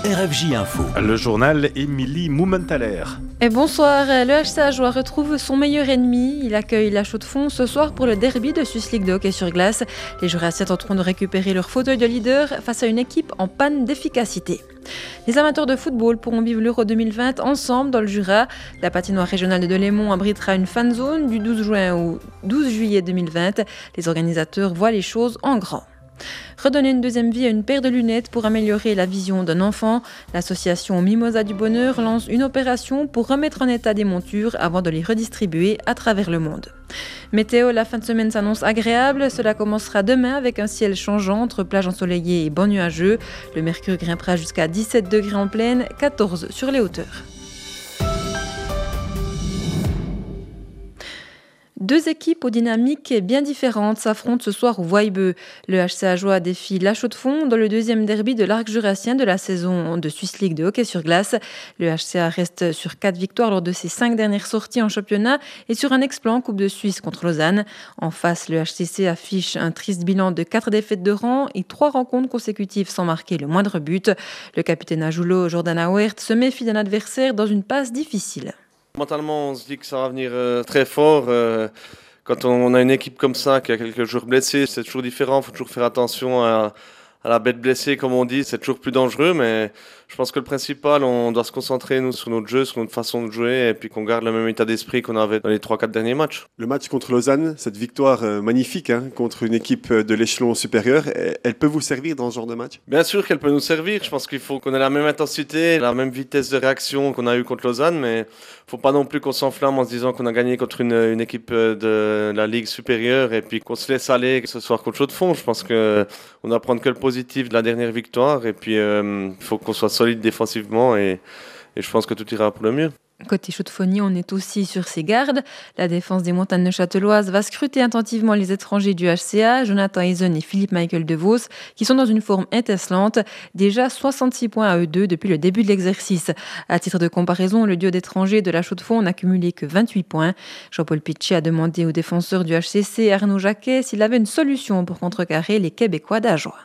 RFJ Info. Le journal Émilie Moumentaler. Et bonsoir, le HC Ajoie retrouve son meilleur ennemi. Il accueille la Chaux-de-Fonds ce soir pour le derby de Swiss League de hockey sur glace. Les Jurassiens tenteront de récupérer leur fauteuil de leader face à une équipe en panne d'efficacité. Les amateurs de football pourront vivre l'Euro 2020 ensemble dans le Jura. La patinoire régionale de Delémont abritera une fan zone du 12 juin au 12 juillet 2020. Les organisateurs voient les choses en grand. Redonner une deuxième vie à une paire de lunettes pour améliorer la vision d'un enfant. L'association Mimosa du Bonheur lance une opération pour remettre en état des montures avant de les redistribuer à travers le monde. Météo, la fin de semaine s'annonce agréable. Cela commencera demain avec un ciel changeant entre plages ensoleillées et bancs nuageux. Le mercure grimpera jusqu'à 17 degrés en plaine, 14 sur les hauteurs. Deux équipes aux dynamiques bien différentes s'affrontent ce soir au Voyebeu. Le HC Ajoie défie la Chaux-de-Fonds dans le deuxième derby de l'arc jurassien de la saison de Swiss League de hockey sur glace. Le HCA reste sur 4 victoires lors de ses 5 dernières sorties en championnat et sur un exploit en Coupe de Suisse contre Lausanne. En face, le HCC affiche un triste bilan de 4 défaites de rang et 3 rencontres consécutives sans marquer le moindre but. Le capitaine Ajoulo, Jordan Auert, se méfie d'un adversaire dans une passe difficile. Mentalement, on se dit que ça va venir très fort. Quand on a une équipe comme ça, qui a quelques joueurs blessés, c'est toujours différent. Il faut toujours faire attention à la bête blessée, comme on dit. C'est toujours plus dangereux, mais je pense que le principal, on doit se concentrer nous, sur notre jeu, sur notre façon de jouer, et puis qu'on garde le même état d'esprit qu'on avait dans les 3-4 derniers matchs. Le match contre Lausanne, cette victoire magnifique contre une équipe de l'échelon supérieur, elle peut vous servir dans ce genre de match? Bien sûr qu'elle peut nous servir. Je pense qu'il faut qu'on ait la même intensité, la même vitesse de réaction qu'on a eu contre Lausanne, mais il ne faut pas non plus qu'on s'enflamme en se disant qu'on a gagné contre une équipe de la Ligue supérieure et puis qu'on se laisse aller ce soir contre Chaux-de-Fonds. Je pense qu'on doit prendre que le positif de la dernière victoire et puis il faut qu'on soit solide défensivement et je pense que tout ira pour le mieux. Côté Chaux-de-Fonds, on est aussi sur ses gardes. La défense des montagnes neuchâteloises va scruter attentivement les étrangers du HCA, Jonathan Eisen et Philippe Michael De Vos, qui sont dans une forme étincelante. Déjà 66 points à eux deux depuis le début de l'exercice. À titre de comparaison, le duo d'étrangers de la Chaux-de-Fonds n'a cumulé que 28 points. Jean-Paul Pitché a demandé au défenseur du HCC, Arnaud Jacquet, s'il avait une solution pour contrecarrer les Québécois d'Ajoie.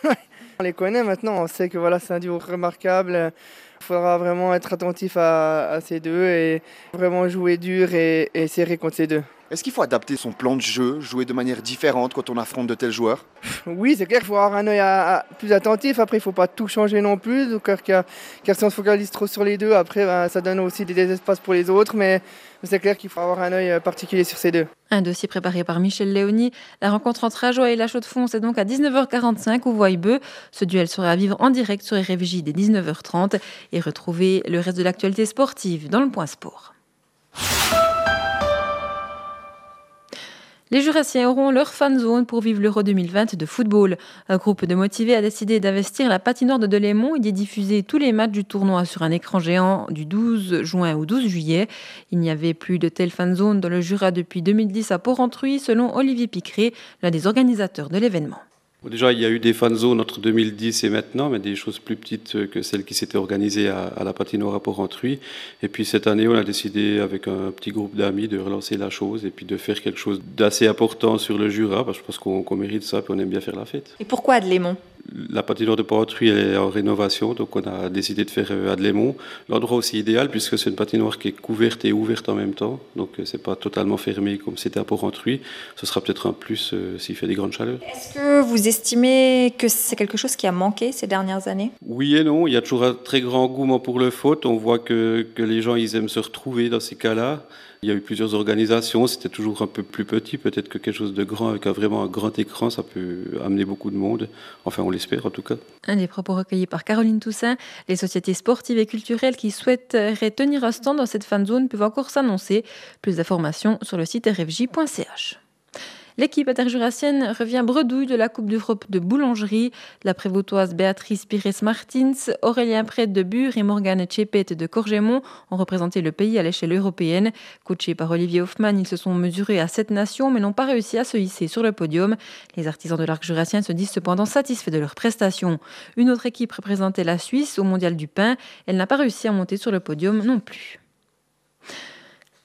On les connaît maintenant, on sait que c'est un duo remarquable. Il faudra vraiment être attentif à ces deux et vraiment jouer dur et serrer contre ces deux. Est-ce qu'il faut adapter son plan de jeu, jouer de manière différente quand on affronte de tels joueurs? Oui, c'est clair qu'il faut avoir un œil plus attentif. Après, il ne faut pas tout changer non plus. Donc, car si on se focalise trop sur les deux, après, ça donne aussi des espaces pour les autres. Mais c'est clair qu'il faut avoir un œil particulier sur ces deux. Un dossier préparé par Michel Léonie. La rencontre entre Ajoie et la Chaux-de-Fonds, c'est donc à 19h45 au Voyebeu. Ce duel sera à vivre en direct sur RFJ dès 19h30 et retrouver le reste de l'actualité sportive dans le Point Sport. Les Jurassiens auront leur fan zone pour vivre l'Euro 2020 de football. Un groupe de motivés a décidé d'investir la patinoire de Delémont et d'y diffuser tous les matchs du tournoi sur un écran géant du 12 juin au 12 juillet. Il n'y avait plus de telle fan zone dans le Jura depuis 2010 à Port-Rentruy, selon Olivier Picré, l'un des organisateurs de l'événement. Déjà, il y a eu des fan zones entre 2010 et maintenant, mais des choses plus petites que celles qui s'étaient organisées à la patinoire à Port-Rentruy. Et puis cette année, on a décidé avec un petit groupe d'amis de relancer la chose et puis de faire quelque chose d'assez important sur le Jura, parce que je pense qu'on mérite ça et on aime bien faire la fête. Et pourquoi à Delémont ? La patinoire de Port-Rentruy est en rénovation, donc on a décidé de faire à Delémont. L'endroit aussi idéal, puisque c'est une patinoire qui est couverte et ouverte en même temps, donc c'est pas totalement fermé comme c'était à Port-Rentruy. Ce sera peut-être un plus s'il fait des grandes chaleurs. Est-ce que vous estimez que c'est quelque chose qui a manqué ces dernières années ? Oui et non, il y a toujours un très grand engouement pour le foot. On voit que les gens ils aiment se retrouver dans ces cas-là. Il y a eu plusieurs organisations, c'était toujours un peu plus petit, peut-être que quelque chose de grand avec vraiment un grand écran, ça peut amener beaucoup de monde. Enfin, on l'espère en tout cas. Un des propos recueillis par Caroline Toussaint. Les sociétés sportives et culturelles qui souhaiteraient tenir un stand dans cette fan zone peuvent encore s'annoncer. Plus d'informations sur le site rfj.ch. L'équipe interjurassienne revient bredouille de la Coupe d'Europe de boulangerie. La prévôtoise Béatrice Pires-Martins, Aurélien Prête de Bure et Morgane Tchepet de Corgémont ont représenté le pays à l'échelle européenne. Coachés par Olivier Hoffmann, ils se sont mesurés à 7 nations mais n'ont pas réussi à se hisser sur le podium. Les artisans de l'arc jurassien se disent cependant satisfaits de leurs prestations. Une autre équipe représentait la Suisse au Mondial du pain. Elle n'a pas réussi à monter sur le podium non plus.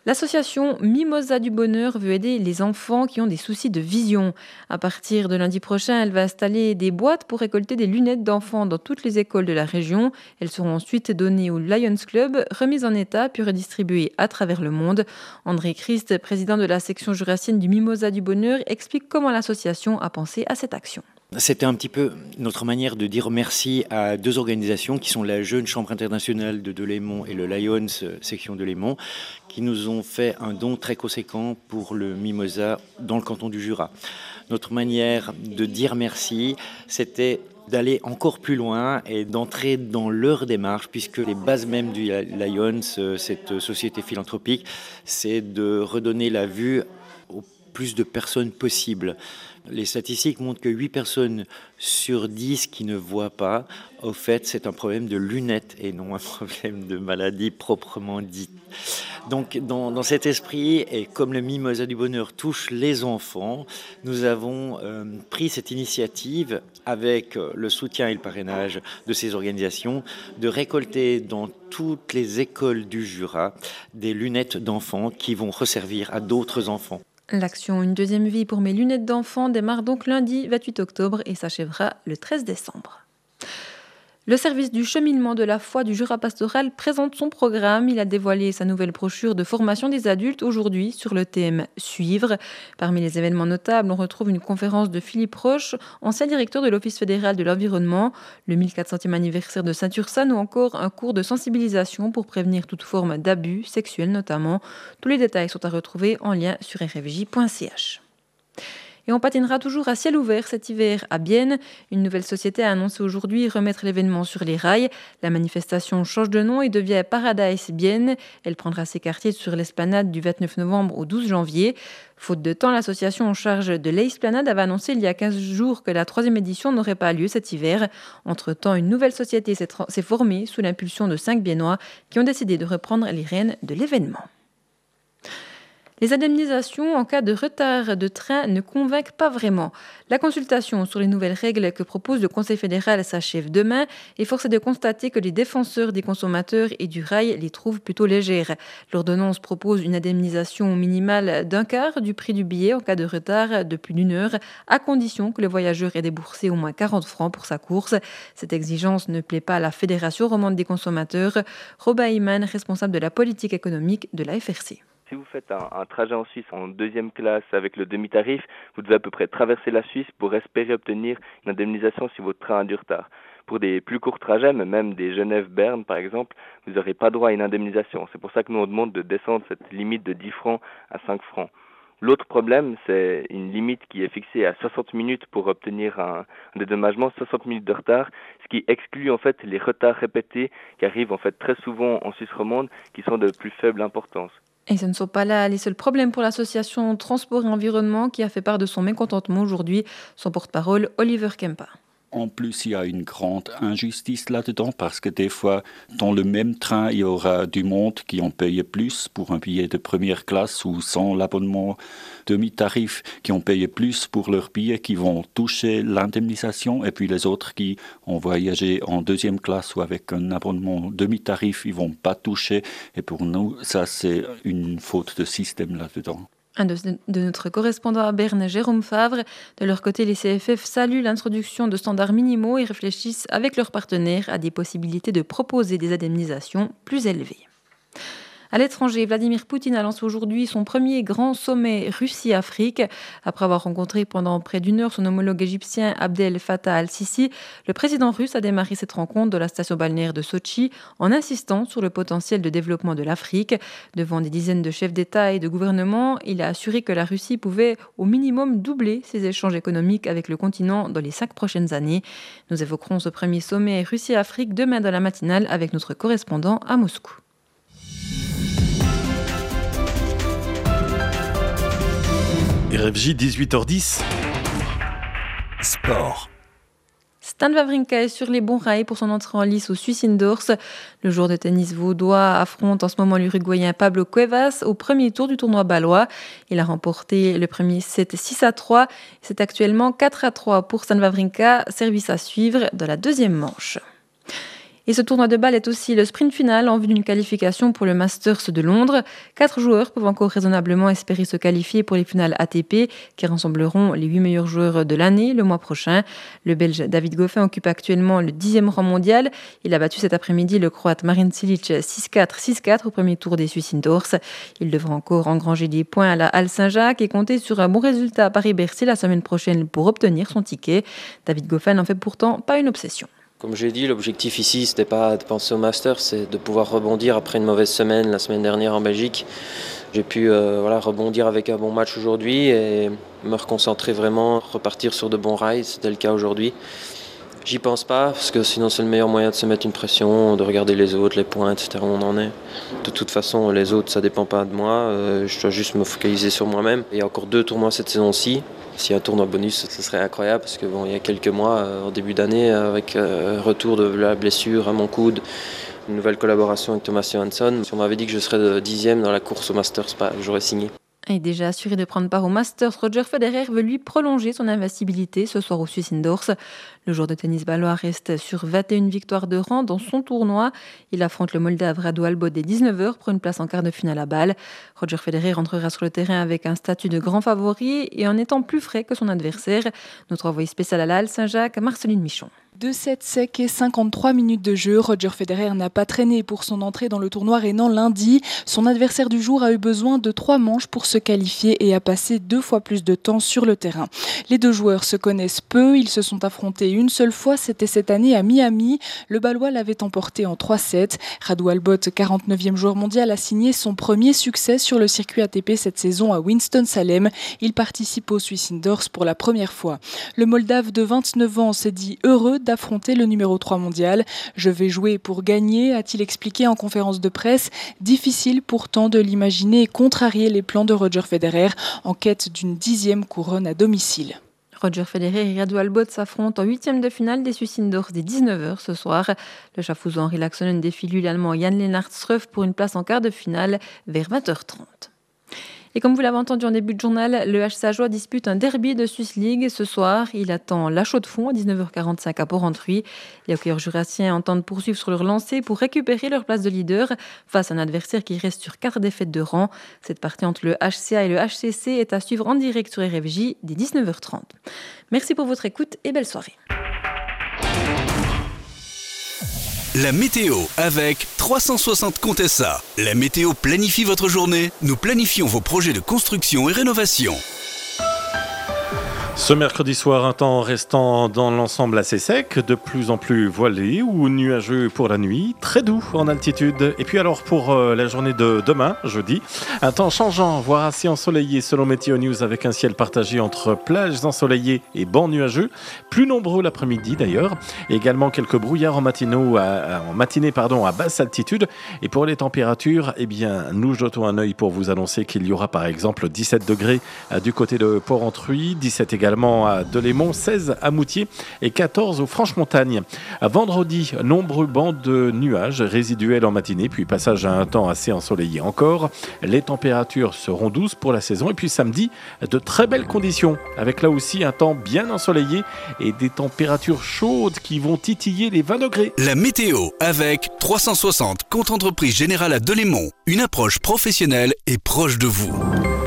L'association Mimosa du Bonheur veut aider les enfants qui ont des soucis de vision. À partir de lundi prochain, elle va installer des boîtes pour récolter des lunettes d'enfants dans toutes les écoles de la région. Elles seront ensuite données au Lions Club, remises en état puis redistribuées à travers le monde. André Christ, président de la section jurassienne du Mimosa du Bonheur, explique comment l'association a pensé à cette action. C'était un petit peu notre manière de dire merci à deux organisations qui sont la Jeune Chambre internationale de Delémont et le Lions section Delémont, qui nous ont fait un don très conséquent pour le Mimosa dans le canton du Jura. Notre manière de dire merci, c'était d'aller encore plus loin et d'entrer dans leur démarche, puisque les bases mêmes du Lions, cette société philanthropique, c'est de redonner la vue au plus de personnes possible. Les statistiques montrent que 8 personnes sur 10 qui ne voient pas, au fait, c'est un problème de lunettes et non un problème de maladie proprement dite. Donc, dans cet esprit, et comme le Mimosa du Bonheur touche les enfants, nous avons pris cette initiative avec le soutien et le parrainage de ces organisations de récolter dans toutes les écoles du Jura des lunettes d'enfants qui vont resservir à d'autres enfants. L'action Une deuxième vie pour mes lunettes d'enfant démarre donc lundi 28 octobre et s'achèvera le 13 décembre. Le service du cheminement de la foi du Jura pastoral présente son programme. Il a dévoilé sa nouvelle brochure de formation des adultes aujourd'hui sur le thème « Suivre ». Parmi les événements notables, on retrouve une conférence de Philippe Roche, ancien directeur de l'Office fédéral de l'environnement, le 1400e anniversaire de Saint-Ursanne ou encore un cours de sensibilisation pour prévenir toute forme d'abus sexuels notamment. Tous les détails sont à retrouver en lien sur rfj.ch. Et on patinera toujours à ciel ouvert cet hiver à Bienne. Une nouvelle société a annoncé aujourd'hui remettre l'événement sur les rails. La manifestation change de nom et devient Paradise Bienne. Elle prendra ses quartiers sur l'esplanade du 29 novembre au 12 janvier. Faute de temps, l'association en charge de l'esplanade avait annoncé il y a 15 jours que la 3e édition n'aurait pas lieu cet hiver. Entre-temps, une nouvelle société s'est formée sous l'impulsion de 5 Biennois qui ont décidé de reprendre les rênes de l'événement. Les indemnisations en cas de retard de train ne convainquent pas vraiment. La consultation sur les nouvelles règles que propose le Conseil fédéral s'achève demain et force est de constater que les défenseurs des consommateurs et du rail les trouvent plutôt légères. L'ordonnance propose une indemnisation minimale d'un quart du prix du billet en cas de retard de plus d'1 heure, à condition que le voyageur ait déboursé au moins 40 francs pour sa course. Cette exigence ne plaît pas à la Fédération romande des consommateurs. Robin Iman, responsable de la politique économique de la FRC. Si vous faites un trajet en Suisse en 2e classe avec le demi-tarif, vous devez à peu près traverser la Suisse pour espérer obtenir une indemnisation si votre train a du retard. Pour des plus courts trajets, même des Genève-Berne par exemple, vous n'aurez pas droit à une indemnisation. C'est pour ça que nous on demande de descendre cette limite de 10 francs à 5 francs. L'autre problème, c'est une limite qui est fixée à 60 minutes pour obtenir un dédommagement, 60 minutes de retard, ce qui exclut en fait les retards répétés qui arrivent en fait très souvent en Suisse romande, qui sont de plus faible importance. Et ce ne sont pas là les seuls problèmes pour l'association Transport et Environnement qui a fait part de son mécontentement aujourd'hui. Son porte-parole, Oliver Kempa. En plus, il y a une grande injustice là-dedans parce que des fois, dans le même train, il y aura du monde qui en paye plus pour un billet de première classe ou sans l'abonnement demi-tarif qui ont payé plus pour leur billet qui vont toucher l'indemnisation et puis les autres qui ont voyagé en 2e classe ou avec un abonnement demi-tarif, ils vont pas toucher. Et pour nous, ça, c'est une faute de système là-dedans. Un de notre correspondant à Berne, Jérôme Favre. De leur côté, les CFF saluent l'introduction de standards minimaux et réfléchissent avec leurs partenaires à des possibilités de proposer des indemnisations plus élevées. À l'étranger, Vladimir Poutine a lancé aujourd'hui son premier grand sommet Russie-Afrique. Après avoir rencontré pendant près d'1 heure son homologue égyptien Abdel Fattah al-Sisi, le président russe a démarré cette rencontre de la station balnéaire de Sotchi en insistant sur le potentiel de développement de l'Afrique. Devant des dizaines de chefs d'État et de gouvernement, il a assuré que la Russie pouvait au minimum doubler ses échanges économiques avec le continent dans les 5 prochaines années. Nous évoquerons ce premier sommet Russie-Afrique demain dans la matinale avec notre correspondant à Moscou. RFJ 18h10. Sport. Stan Wawrinka est sur les bons rails pour son entrée en lice au Swiss Indoors. Le joueur de tennis vaudois affronte en ce moment l'Uruguayen Pablo Cuevas au premier tour du tournoi bâlois. Il a remporté le premier set 6-3. C'est actuellement 4-3 pour Stan Wawrinka, service à suivre dans la 2e manche. Et ce tournoi de balle est aussi le sprint final en vue d'une qualification pour le Masters de Londres. 4 joueurs peuvent encore raisonnablement espérer se qualifier pour les finales ATP qui rassembleront les 8 meilleurs joueurs de l'année le mois prochain. Le Belge David Goffin occupe actuellement le 10e rang mondial. Il a battu cet après-midi le Croate Marin Cilic 6-4, 6-4 au premier tour des Swiss Indoors. Il devra encore engranger des points à la Halle Saint-Jacques et compter sur un bon résultat à Paris-Bercy la semaine prochaine pour obtenir son ticket. David Goffin n'en fait pourtant pas une obsession. Comme j'ai dit, l'objectif ici, c'était pas de penser au Master, c'est de pouvoir rebondir après une mauvaise semaine, la semaine dernière en Belgique. J'ai pu rebondir avec un bon match aujourd'hui et me reconcentrer vraiment, repartir sur de bons rails, c'était le cas aujourd'hui. J'y pense pas, parce que sinon c'est le meilleur moyen de se mettre une pression, de regarder les autres, les points, etc. où on en est. De toute façon, les autres, ça dépend pas de moi, je dois juste me focaliser sur moi-même. Il y a encore 2 tournois cette saison-ci. S'il y a un tournoi bonus, ce serait incroyable, parce que il y a quelques mois, en début d'année, avec retour de la blessure à mon coude, une nouvelle collaboration avec Thomas Johansson, si on m'avait dit que je serais 10e dans la course au Masters, j'aurais signé. Et déjà assuré de prendre part au Masters, Roger Federer veut lui prolonger son invincibilité ce soir au Swiss Indoors. Le joueur de tennis balois reste sur 21 victoires de rang dans son tournoi. Il affronte le Moldave Radu Albot dès 19h pour une place en quart de finale à Bâle. Roger Federer rentrera sur le terrain avec un statut de grand favori et en étant plus frais que son adversaire. Notre envoyé spécial à la Halle Saint-Jacques, Marceline Michon. 2-7 secs et 53 minutes de jeu. Roger Federer n'a pas traîné pour son entrée dans le tournoi rhénan lundi. Son adversaire du jour a eu besoin de 3 manches pour se qualifier et a passé 2 fois plus de temps sur le terrain. Les 2 joueurs se connaissent peu. Ils se sont affrontés une seule fois, c'était cette année à Miami. Le Balois l'avait emporté en 3-7. Radu Albot, 49e joueur mondial, a signé son premier succès sur le circuit ATP cette saison à Winston-Salem. Il participe au Swiss Indoors pour la première fois. Le Moldave de 29 ans s'est dit heureux d'affronter le numéro 3 mondial. « Je vais jouer pour gagner », a-t-il expliqué en conférence de presse. Difficile pourtant de l'imaginer et contrarier les plans de Roger Federer en quête d'une 10e couronne à domicile. Roger Federer et Radu Albot s'affrontent en 8e de finale des Swiss Indoors dès 19h ce soir. Le Schaffhauser Henri Laaksonen défie lui l'Allemand Jan-Lennard Struff pour une place en quart de finale vers 20h30. Et comme vous l'avez entendu en début de journal, le HC Ajoie dispute un derby de Swiss League ce soir. Il attend La Chaux-de-Fonds à 19h45 à Port-Rentruy. Les hockeyeurs jurassiens entendent poursuivre sur leur lancée pour récupérer leur place de leader face à un adversaire qui reste sur 4 défaites de rang. Cette partie entre le HCA et le HCC est à suivre en direct sur RFJ dès 19h30. Merci pour votre écoute et belle soirée. La météo avec 360 Contessa. La météo planifie votre journée. Nous planifions vos projets de construction et rénovation. Ce mercredi soir, un temps restant dans l'ensemble assez sec, de plus en plus voilé ou nuageux pour la nuit, très doux en altitude. Et puis alors pour la journée de demain, jeudi, un temps changeant, voire assez ensoleillé selon Météo News avec un ciel partagé entre plages ensoleillées et bancs nuageux, plus nombreux l'après-midi d'ailleurs. Et également quelques brouillards en matinée à basse altitude. Et pour les températures, nous jetons un œil pour vous annoncer qu'il y aura par exemple 17 degrés du côté de Port-Rentruy, 17 également à Delémont, 16 à Moutier et 14 aux Franches-Montagnes. Vendredi, nombreux bancs de nuages résiduels en matinée, puis passage à un temps assez ensoleillé encore. Les températures seront douces pour la saison. Et puis samedi, de très belles conditions, avec là aussi un temps bien ensoleillé et des températures chaudes qui vont titiller les 20 degrés. La météo avec 360 Compte Entreprise Générale à Delémont. Une approche professionnelle et proche de vous.